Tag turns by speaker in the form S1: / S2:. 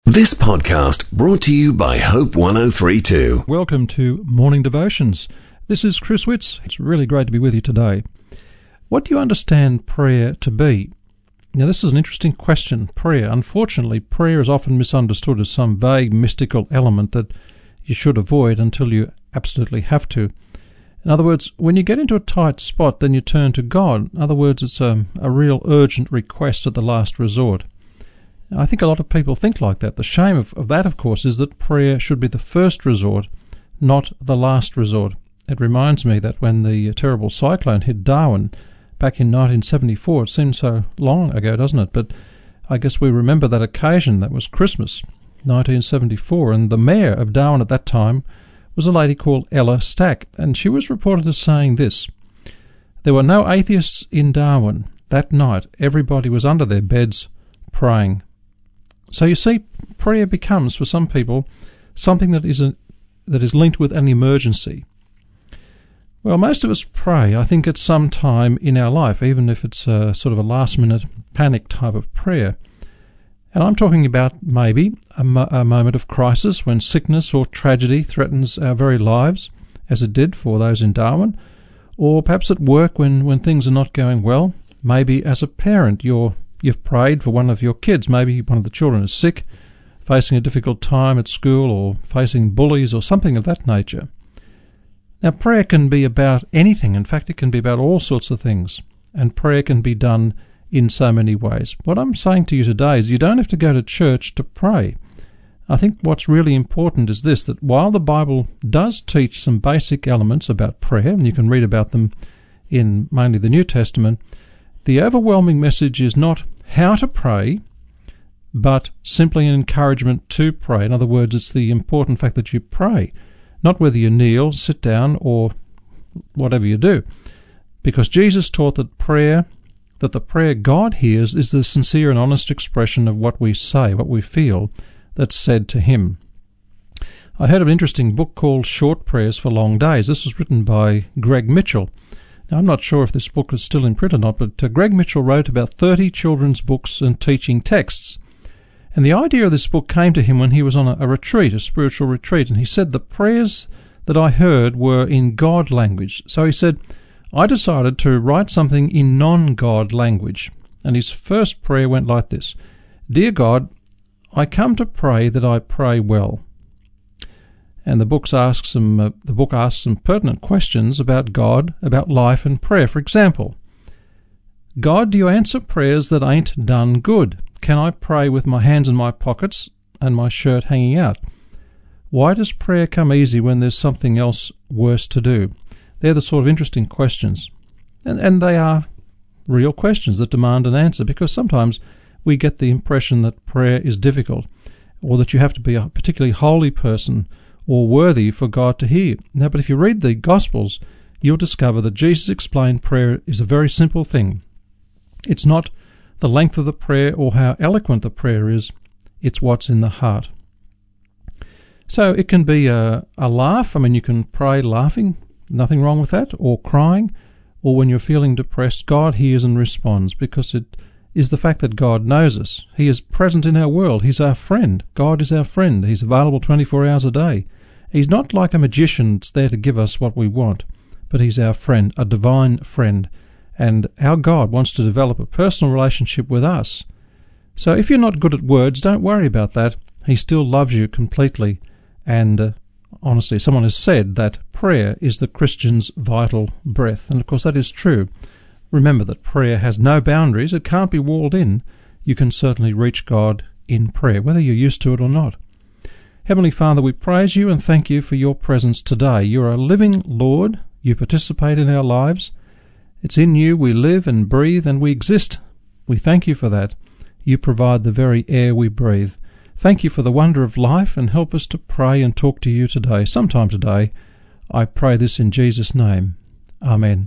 S1: This podcast brought to you by Hope 1032.
S2: Welcome to Morning Devotions. This is Chris Witts. It's really great to be with you today. What do you understand prayer to be? Now, this is an interesting question. Prayer. Unfortunately, prayer is often misunderstood as some vague mystical element that you should avoid until you absolutely have to. In other words, when you get into a tight spot, then you turn to God. In other words, it's a real urgent request at the last resort. I think a lot of people think like that. The shame of that, of course, is that prayer should be the first resort, not the last resort. It reminds me that when the terrible cyclone hit Darwin back in 1974, it seems so long ago, doesn't it? But I guess we remember that occasion. That was Christmas, 1974, and the mayor of Darwin at that time was a lady called Ella Stack, and she was reported as saying this: "There were no atheists in Darwin. That night, everybody was under their beds praying." So you see, prayer becomes, for some people, something that is linked with an emergency. Well, most of us pray, I think, at some time in our life, even if it's sort of a last-minute panic type of prayer. And I'm talking about maybe a moment of crisis when sickness or tragedy threatens our very lives, as it did for those in Darwin, or perhaps at work when things are not going well. Maybe as a parent, You've prayed for one of your kids. Maybe one of the children is sick, facing a difficult time at school, or facing bullies or something of that nature. Now, prayer can be about anything. In fact, it can be about all sorts of things. And prayer can be done in so many ways. What I'm saying to you today is you don't have to go to church to pray. I think what's really important is this, that while the Bible does teach some basic elements about prayer, and you can read about them in mainly the New Testament, the overwhelming message is not how to pray, but simply an encouragement to pray. In other words, it's the important fact that you pray, not whether you kneel, sit down, or whatever you do. Because Jesus taught that the prayer God hears is the sincere and honest expression of what we say, what we feel, that's said to Him. I heard of an interesting book called Short Prayers for Long Days. This was written by Greg Mitchell. Now, I'm not sure if this book is still in print or not, but Greg Mitchell wrote about 30 children's books and teaching texts. And the idea of this book came to him when he was on a retreat, a spiritual retreat, and he said, the prayers that I heard were in God language. So he said, I decided to write something in non-God language. And his first prayer went like this: Dear God, I come to pray that I pray well. And the book asks some pertinent questions about God, about life and prayer. For example, God, do you answer prayers that ain't done good? Can I pray with my hands in my pockets and my shirt hanging out? Why does prayer come easy when there's something else worse to do? They're the sort of interesting questions. And they are real questions that demand an answer, because sometimes we get the impression that prayer is difficult, or that you have to be a particularly holy person or worthy for God to hear. Now, but if you read the Gospels, you'll discover that Jesus explained prayer is a very simple thing. It's not the length of the prayer or how eloquent the prayer is, it's what's in the heart. So it can be a laugh. I mean, you can pray laughing, nothing wrong with that, or crying, or when you're feeling depressed, God hears and responds, because it is the fact that God knows us. He is present in our world. He's our friend. God is our friend. He's available 24 hours a day. He's not like a magician that's there to give us what we want, but He's our friend, a divine friend. And our God wants to develop a personal relationship with us. So if you're not good at words, don't worry about that. He still loves you completely. And honestly, someone has said that prayer is the Christian's vital breath. And of course that is true. Remember that prayer has no boundaries. It can't be walled in. You can certainly reach God in prayer, whether you're used to it or not. Heavenly Father, we praise You and thank You for Your presence today. You're a living Lord. You participate in our lives. It's in You we live and breathe and we exist. We thank You for that. You provide the very air we breathe. Thank You for the wonder of life, and help us to pray and talk to You today, sometime today. I pray this in Jesus' name. Amen.